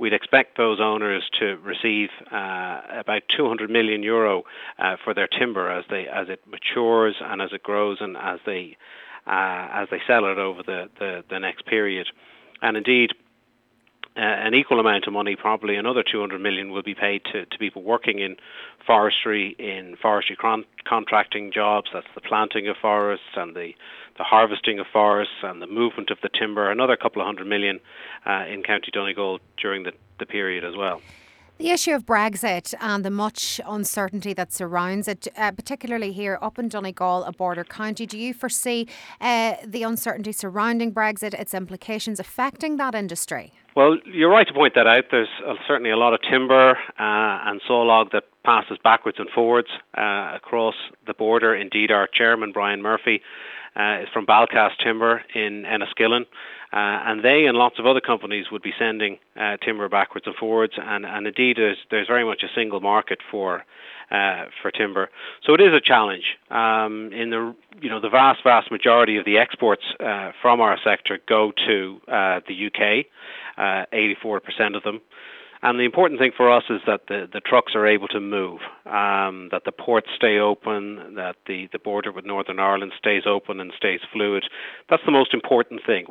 we'd expect those owners to receive about €200 million for their timber as it matures and as it grows and as they sell it over the next period. And indeed, an equal amount of money, probably another 200 million, will be paid to people working in forestry contracting jobs. That's the planting of forests and the harvesting of forests and the movement of the timber. Another couple of hundred million in County Donegal during the period as well. The issue of Brexit and the much uncertainty that surrounds it, particularly here up in Donegal, a border county, do you foresee the uncertainty surrounding Brexit, its implications affecting that industry? Well, you're right to point that out. There's certainly a lot of timber and sawlog that passes backwards and forwards across the border. Indeed, our chairman, Brian Murphy, is from Balcast Timber in Enniskillen, and they and lots of other companies would be sending timber backwards and forwards. And indeed, there's very much a single market for timber, so it is a challenge. In the vast majority of the exports from our sector go to the UK, 84% of them. And the important thing for us is that the trucks are able to move, that the ports stay open, that the border with Northern Ireland stays open and stays fluid. That's the most important thing.